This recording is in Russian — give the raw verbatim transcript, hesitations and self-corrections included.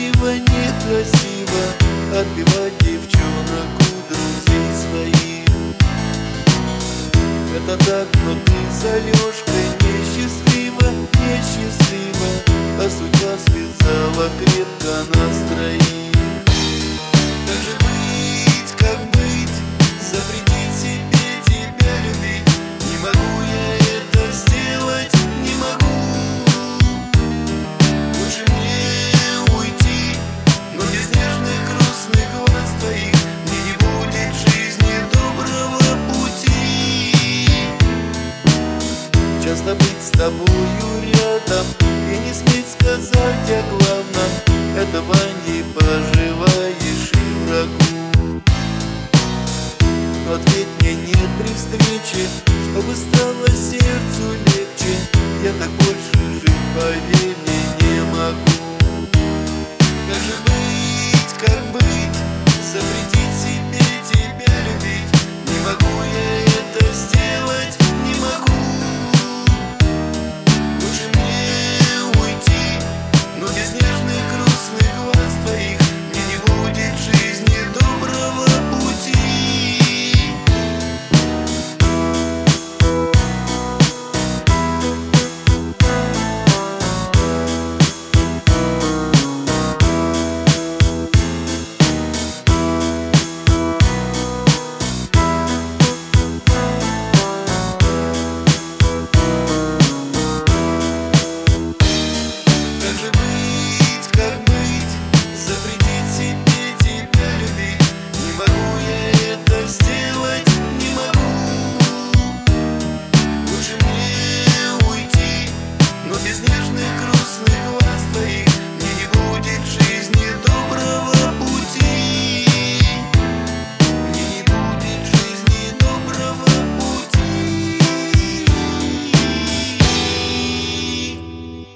красиво, некрасиво отбивать девчонок у друзей своих. Это так, но ты с Алёшкой несчастлива, несчастлива, а судьба связала крепко нас троих. Как же быть, как быть, запретить себе тебя любить? Не могу я это сделать, не могу. Лучше мне уйти, но без нежных грустных глаз твоих мне не будет жизни доброго пути. Часто быть с тобою рядом и не сметь сказать о главном, этого не поживаешь и врагу. Но ответь мне нет при встрече, чтобы стало сердцу легче. Я так больше жить, поверь мне,